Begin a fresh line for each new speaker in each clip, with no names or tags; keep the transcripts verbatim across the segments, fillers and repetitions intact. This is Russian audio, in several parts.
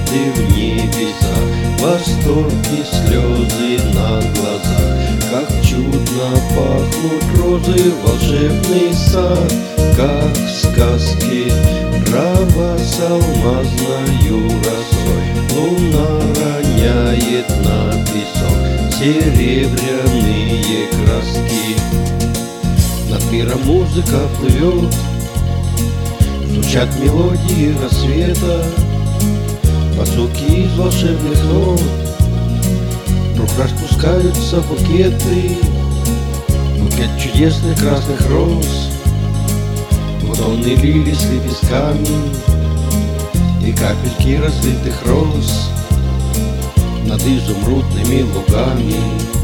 звезды в небесах, восторг и слезы на глазах. Как чудно пахнут розы, волшебный сад, как в сказке трава с алмазною росой. Луна роняет на песок серебряные краски. Над миром музыка плывет, звучат мелодии рассвета, под звуки из волшебных нот вдруг распускаются букеты, букет чудесных красных роз, бутоны лилий с лепестками и капельки разлитых роз над изумрудными лугами.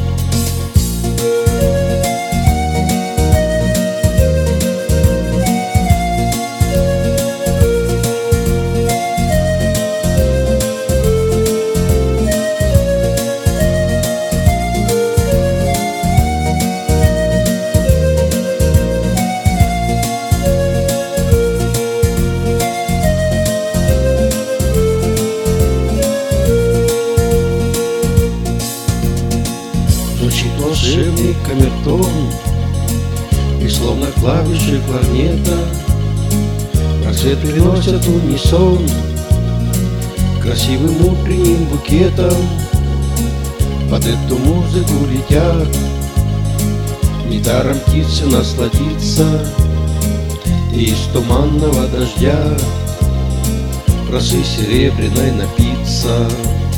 Звучит волшебный камертон, и словно клавиши кларнета рассвет приносят унисон красивым утренним букетом. Под эту музыку летят недаром птицы насладиться, и из туманного дождя росы серебряной напиться.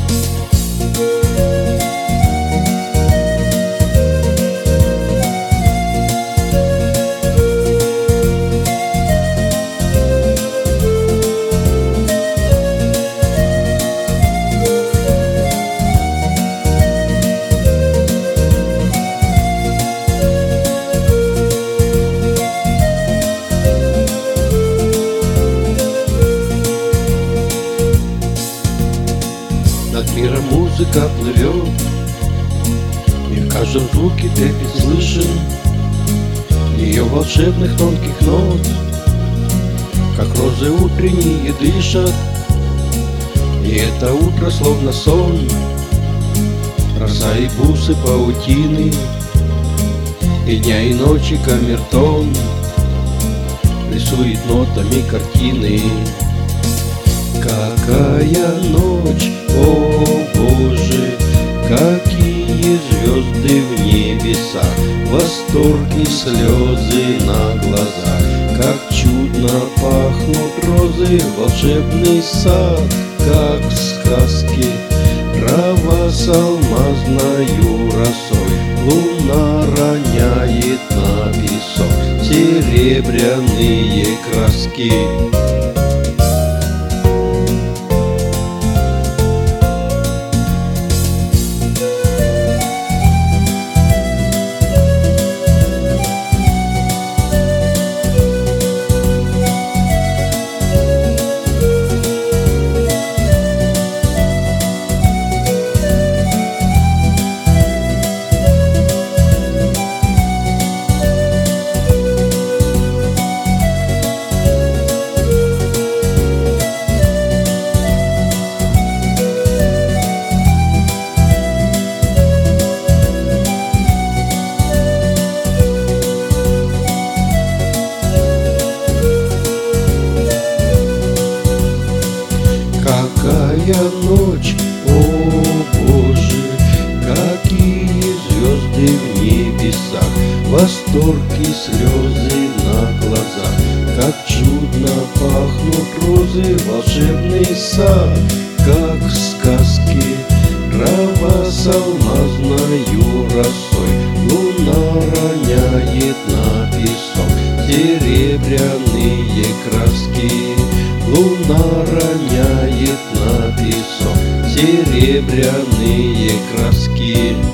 Над миром музыка плывет, и в каждом звуке трепет слышен ее волшебных тонких нот, как розы утренние дышат, и это утро словно сон. Роса и бусы паутины, и дня и ночи камертон рисует нотами картины. Какая ночь, о Боже, какие звезды в небесах, восторг и слезы на глазах. Как чудно пахнут розы, волшебный сад, как в сказке трава с алмазною росой. Луна роняет на песок серебряные краски. Какая ночь, о Боже, какие звезды в небесах, восторг и слезы на глазах. Как чудно пахнут розы, волшебный сад, как в сказке трава с алмазною росой. Луна роняет на песок серебряные краски. Луна роняет на песок серебряные краски.